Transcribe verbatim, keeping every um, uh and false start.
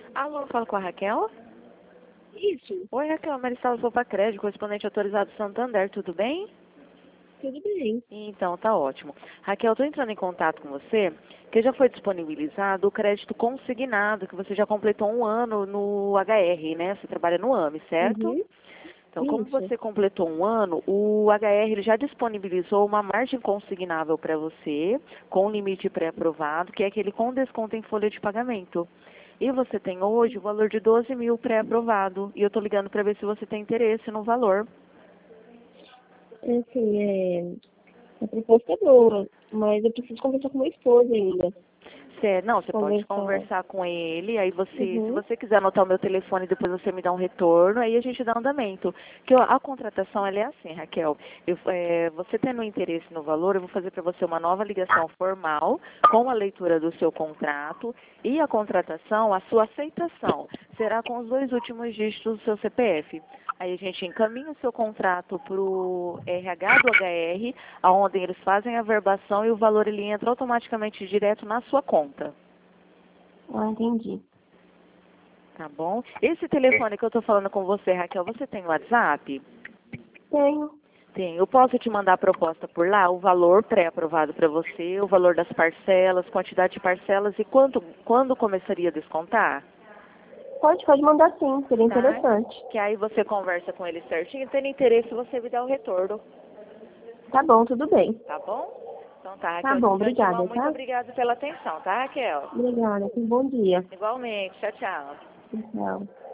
Alô, falo com a Raquel? Isso, Oi, Raquel, Maristela Sopa Crédito, correspondente autorizado Santander, tudo bem? tudo bem. Então, tá ótimo. Raquel, estou entrando em contato com você, que já foi disponibilizado o crédito consignado, que você já completou um ano no H R, né? Você trabalha no AME, certo? Uhum, Então, como isso. você completou um ano, o H R ele já disponibilizou uma margem consignável para você, com limite pré-aprovado, que é aquele com desconto em folha de pagamento. E você tem hoje o valor de doze mil pré-aprovado. E eu estou ligando para ver se você tem interesse no valor. Assim, é, a proposta é boa, mas eu preciso conversar com meu esposo ainda. Cê, não, você pode Conversar. conversar com ele, aí você, se Uhum, você quiser anotar o meu telefone, depois você me dá um retorno, aí a gente dá andamento. Que ó, a contratação, ela é assim, Raquel, eu, é, você tendo interesse no valor, eu vou fazer para você uma nova ligação formal, com a leitura do seu contrato, e a contratação, a sua aceitação, será com os dois últimos dígitos do seu C P F. Aí a gente encaminha o seu contrato para o R H do H R, onde eles fazem a verbação e o valor ele entra automaticamente direto na sua conta. ah, entendi. Tá bom? Esse telefone que eu estou falando com você, Raquel, você tem WhatsApp? Tenho. Tem. Eu posso te mandar a proposta por lá, o valor pré-aprovado para você, o valor das parcelas, quantidade de parcelas e quanto, quando começaria a descontar? Pode, pode mandar sim, seria Tá? interessante. Que aí você conversa com ele certinho, tendo interesse você me dá o retorno. Tá bom, tudo bem. Tá bom? Então tá, Tá Raquel. bom, De antemão, obrigada, muito tá? obrigada pela atenção, tá, Raquel? Obrigada, um bom dia. Igualmente. Tchau, tchau. Tchau.